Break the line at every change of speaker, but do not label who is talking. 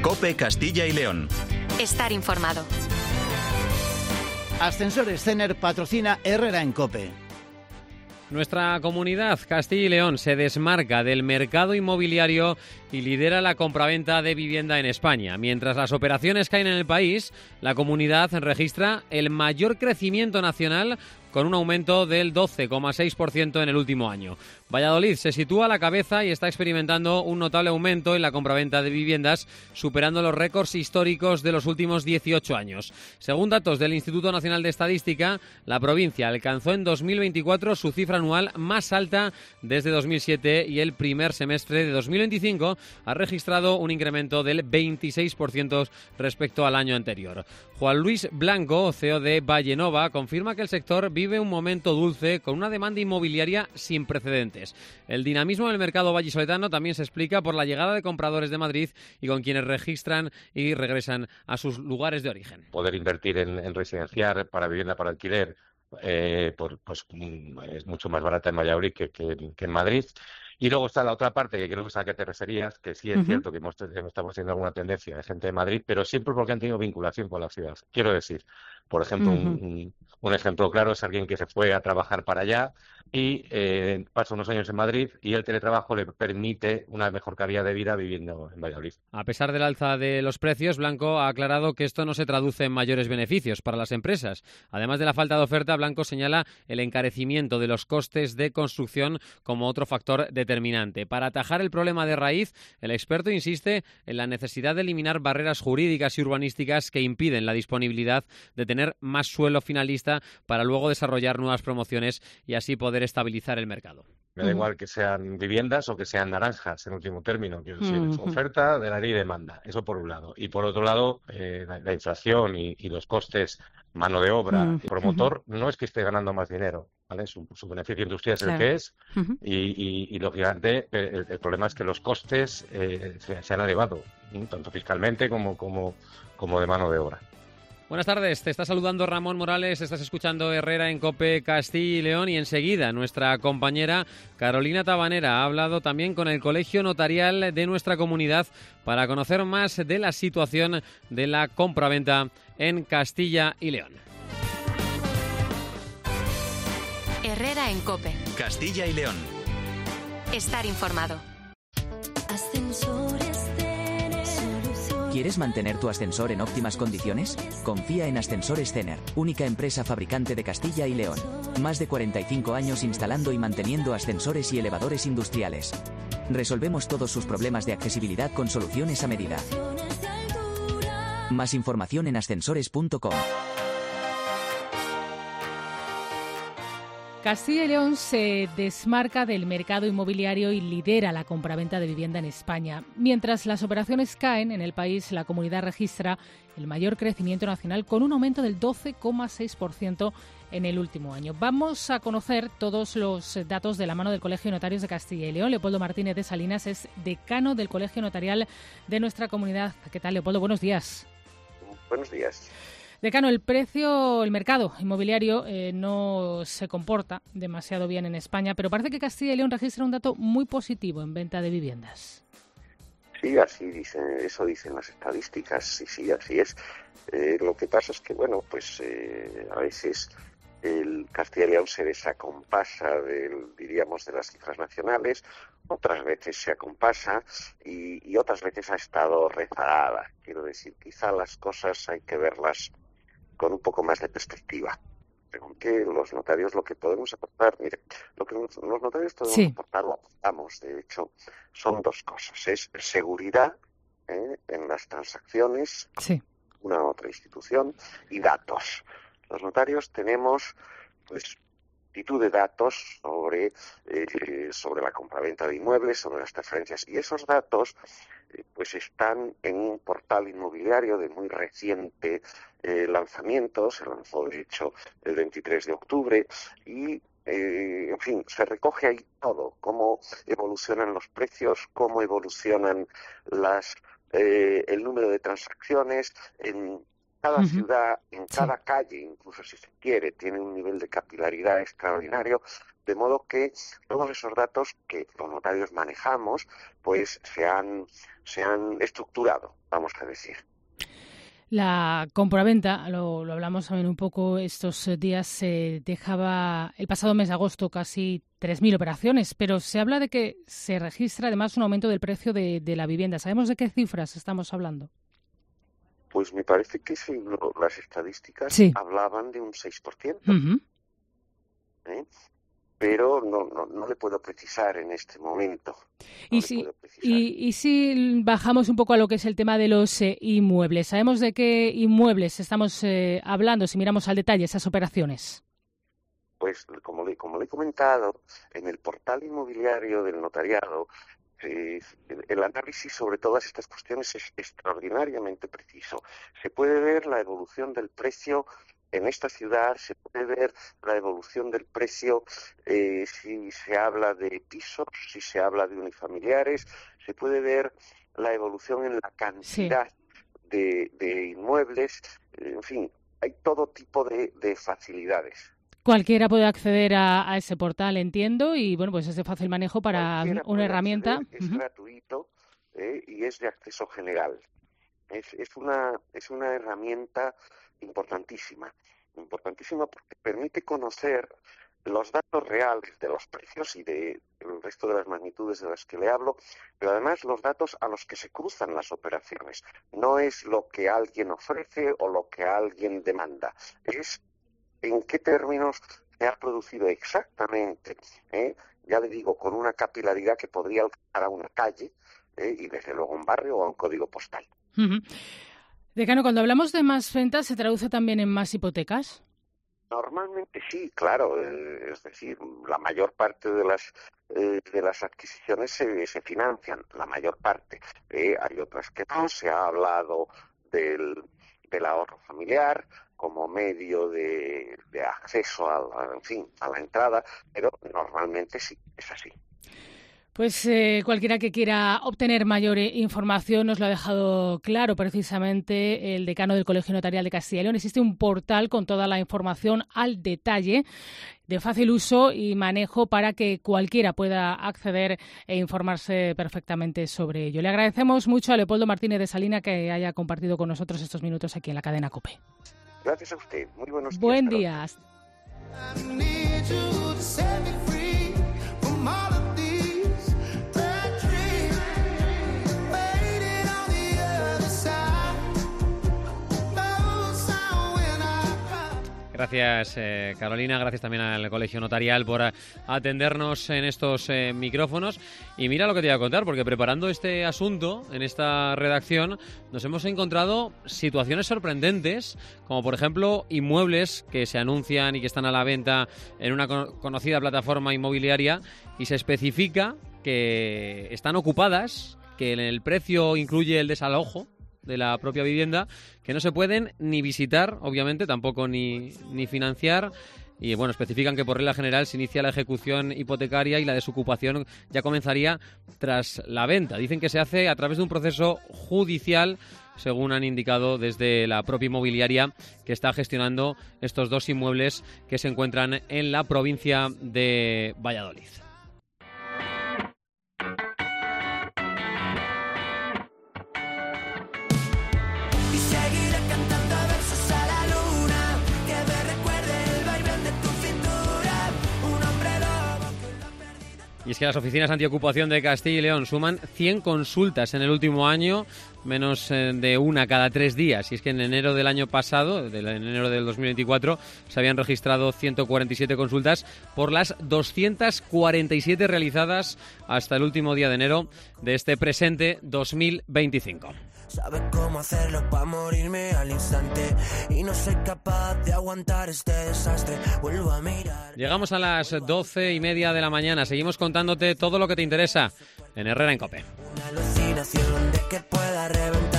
COPE Castilla y León.
Estar informado.
Ascensores Cener patrocina Herrera en COPE.
Nuestra comunidad, Castilla y León, se desmarca del mercado inmobiliario y lidera la compraventa de vivienda en España. Mientras las operaciones caen en el país, la comunidad registra el mayor crecimiento nacional con un aumento del 12,6% en el último año. Valladolid se sitúa a la cabeza y está experimentando un notable aumento en la compraventa de viviendas, superando los récords históricos de los últimos 18 años. Según datos del Instituto Nacional de Estadística, la provincia alcanzó en 2024 su cifra anual más alta desde 2007 y el primer semestre de 2025 ha registrado un incremento del 26% respecto al año anterior. Juan Luis Blanco, CEO de Vallenova, confirma que el sector vive un momento dulce con una demanda inmobiliaria sin precedentes. El dinamismo del mercado vallisoletano también se explica por la llegada de compradores de Madrid y con quienes registran y regresan a sus lugares de origen.
Poder invertir en residenciar para vivienda para alquiler es mucho más barata en Valladolid que en Madrid. Y luego está la otra parte, que creo que es a la que te referías, que sí es cierto que estamos teniendo alguna tendencia de gente de Madrid, pero siempre porque han tenido vinculación con la ciudad. Quiero decir, por ejemplo, un ejemplo claro es alguien que se fue a trabajar para allá y pasa unos años en Madrid y el teletrabajo le permite una mejor calidad de vida viviendo en Valladolid.
A pesar del alza de los precios, Blanco ha aclarado que esto no se traduce en mayores beneficios para las empresas. Además de la falta de oferta, Blanco señala el encarecimiento de los costes de construcción como otro factor determinante. Para atajar el problema de raíz, el experto insiste en la necesidad de eliminar barreras jurídicas y urbanísticas que impiden la disponibilidad de tener más suelo finalista para luego desarrollar nuevas promociones y así poder estabilizar el mercado.
Me da igual que sean viviendas o que sean naranjas, en último término. Quiero decir, oferta de la ley y demanda. Eso por un lado. Y por otro lado, la inflación y los costes, mano de obra y promotor, no es que esté ganando más dinero, ¿vale? Su beneficio industrial es el que es y lógicamente, el problema es que los costes se han elevado, tanto fiscalmente como de mano de obra.
Buenas tardes, te está saludando Ramón Morales, estás escuchando Herrera en COPE Castilla y León y enseguida nuestra compañera Carolina Tabanera ha hablado también con el Colegio Notarial de nuestra comunidad para conocer más de la situación de la compraventa en Castilla y León.
Herrera en COPE.
Castilla y León.
Estar informado.
¿Quieres mantener tu ascensor en óptimas condiciones? Confía en Ascensores Cener, única empresa fabricante de Castilla y León. Más de 45 años instalando y manteniendo ascensores y elevadores industriales. Resolvemos todos sus problemas de accesibilidad con soluciones a medida. Más información en ascensores.com.
Castilla y León se desmarca del mercado inmobiliario y lidera la compraventa de vivienda en España. Mientras las operaciones caen en el país, la comunidad registra el mayor crecimiento nacional con un aumento del 12,6% en el último año. Vamos a conocer todos los datos de la mano del Colegio de Notarios de Castilla y León. Leopoldo Martínez de Salinas es decano del Colegio Notarial de nuestra comunidad. ¿Qué tal, Leopoldo? Buenos días.
Buenos días.
Decano, el mercado inmobiliario no se comporta demasiado bien en España, pero parece que Castilla y León registra un dato muy positivo en venta de viviendas.
Sí, eso dicen las estadísticas, sí, así es. Lo que pasa es que, a veces el Castilla y León se desacompasa de las cifras nacionales, otras veces se acompasa y otras veces ha estado rezagada. Quiero decir, quizá las cosas hay que verlas con un poco más de perspectiva. Pregunté los notarios lo que podemos aportar. Mire, lo que los notarios podemos aportar, lo aportamos. De hecho, son dos cosas. Es seguridad en las transacciones, una u otra institución, y datos. Los notarios tenemos, multitud de datos sobre la compraventa de inmuebles, sobre las transferencias, y esos datos están en un portal inmobiliario de muy reciente lanzamiento. Se lanzó de hecho el 23 de octubre y se recoge ahí todo, cómo evolucionan los precios, cómo evolucionan el número de transacciones en cada ciudad, en cada calle, incluso si se quiere, tiene un nivel de capilaridad extraordinario. de modo que todos esos datos que los notarios manejamos, pues se han estructurado, vamos a decir.
La compraventa, lo hablamos también un poco estos días, dejaba el pasado mes de agosto casi 3.000 operaciones, pero se habla de que se registra además un aumento del precio de la vivienda. ¿Sabemos de qué cifras estamos hablando?
Pues me parece que sí, las estadísticas hablaban de un 6%.
Uh-huh.
Pero no le puedo precisar en este momento.
Y si bajamos un poco a lo que es el tema de los inmuebles, ¿sabemos de qué inmuebles estamos hablando si miramos al detalle esas operaciones?
Pues como le he comentado, en el portal inmobiliario del notariado, el análisis sobre todas estas cuestiones es extraordinariamente preciso. Se puede ver la evolución del precio en esta ciudad, se puede ver la evolución del precio si se habla de pisos, si se habla de unifamiliares, se puede ver la evolución en la cantidad de inmuebles, en fin, hay todo tipo de facilidades.
Cualquiera puede acceder a ese portal, entiendo, y bueno, pues es de fácil manejo para una herramienta.
Es gratuito y es de acceso general. Es una herramienta importantísima porque permite conocer los datos reales de los precios y del resto de las magnitudes de las que le hablo, pero además los datos a los que se cruzan las operaciones. No es lo que alguien ofrece o lo que alguien demanda, es en qué términos se ha producido exactamente, ya le digo, con una capilaridad que podría alcanzar a una calle y desde luego un barrio o a un código postal.
Uh-huh. Decano, cuando hablamos de más ventas, ¿se traduce también en más hipotecas?
Normalmente sí, claro. Es decir, la mayor parte de las adquisiciones se financian, la mayor parte. Hay otras que no. Se ha hablado del ahorro familiar como medio de acceso a la entrada, pero normalmente sí, es así.
Pues cualquiera que quiera obtener mayor información nos lo ha dejado claro precisamente el decano del Colegio Notarial de Castilla y León. Existe un portal con toda la información al detalle, de fácil uso y manejo para que cualquiera pueda acceder e informarse perfectamente sobre ello. Le agradecemos mucho a Leopoldo Martínez de Salina que haya compartido con nosotros estos minutos aquí en la cadena COPE.
Gracias a usted. Muy buenos días.
Buen día.
Gracias, Carolina. Gracias también al Colegio Notarial por atendernos en estos micrófonos. Y mira lo que te voy a contar, porque preparando este asunto en esta redacción nos hemos encontrado situaciones sorprendentes, como por ejemplo inmuebles que se anuncian y que están a la venta en una conocida plataforma inmobiliaria y se especifica que están ocupadas, que en el precio incluye el desalojo de la propia vivienda, que no se pueden ni visitar, obviamente, tampoco ni financiar. Y bueno, especifican que por regla general se inicia la ejecución hipotecaria y la desocupación ya comenzaría tras la venta. Dicen que se hace a través de un proceso judicial, según han indicado desde la propia inmobiliaria que está gestionando estos dos inmuebles que se encuentran en la provincia de Valladolid. Y es que las oficinas antiocupación de Castilla y León suman 100 consultas en el último año, menos de una cada 3 días. Y es que en enero del año pasado, en enero del 2024, se habían registrado 147 consultas por las 247 realizadas hasta el último día de enero de este presente 2025.
Sabes cómo hacerlo para morirme al instante y no soy capaz de aguantar este desastre. Vuelvo a mirar.
Llegamos a las 12:30 de la mañana. Seguimos contándote todo lo que te interesa en Herrera en COPE.
Una alucinación de que pueda revelar.